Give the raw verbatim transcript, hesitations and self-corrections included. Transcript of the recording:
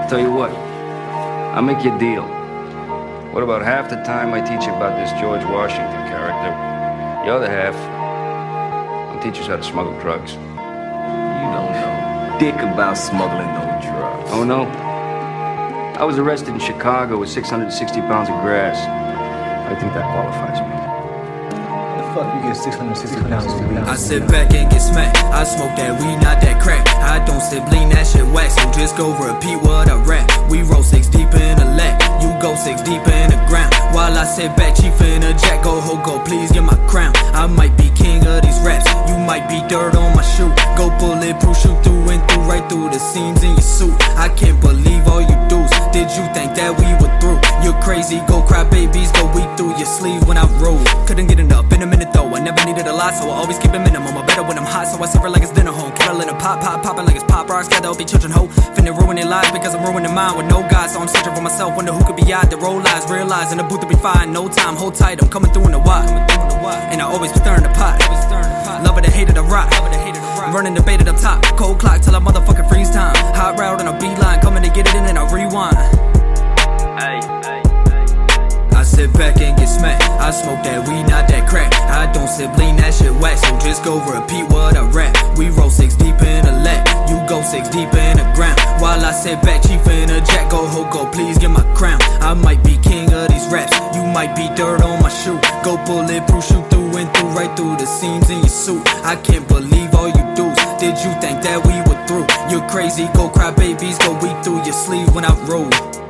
Tell you what, I'll make you a deal. What about half the time I teach you about this George Washington character? The other half, I'll teach you how to smuggle drugs. You don't know dick about smuggling no drugs. Oh, no? I was arrested in Chicago with six hundred sixty pounds of grass. I think that qualifies me. How the fuck you get six hundred sixty pounds of weed? I sit back and get smacked. I smoke that weed, not that crack. I don't sip lean, that shit wax. So just go repeat what I rap. We roll six deep in the lat. You go six deep in the ground. While I sit back, chief in a jack. Go ho, go, please get my crown. I might be king of these raps. You might be dirt on my shoe. Go bulletproof, shoot through and through, right through the seams in your suit. I can't believe all you dudes. Did you think that we were through? You're crazy, go cry babies, go weep through your sleeve when I roll. Couldn't get enough in a minute though. I never needed a lot, so I always keep a minimum. I better when I'm hot, so I serve it like it's dinner home. Kettle in a pot, pop, popping like it's pop rocks. Gotta be children ho. Finna ruin their lives because I'm ruining mine with no God. So I'm searching for myself, wonder who could be out to roll eyes. Realize in the booth to be fine, no time, hold tight. I'm coming through in the wide. And I always be stirring the pot. Love it or hate it, I rock. I'm running the bait at up top. Cold clock till I motherfucking freeze time. Hot route on a beeline, coming to get it in and I rewind. Ay, ay, ay. I sit back and get smacked. I smoke that weed, not that crack. I don't sip lean, that shit wax. So just go repeat what I rap. We roll six deep in the lat. You go six deep in the ground. While I sit back, chief in a jack. Go ho, go, please get my crown. I might be king of these raps. You might be dirt on my shoe. Go bulletproof, shoot through and through, right through the seams in your suit. I can't believe all you dudes. Did you think that we were through? You're crazy, go cry babies, go weep through your sleeve when I roll.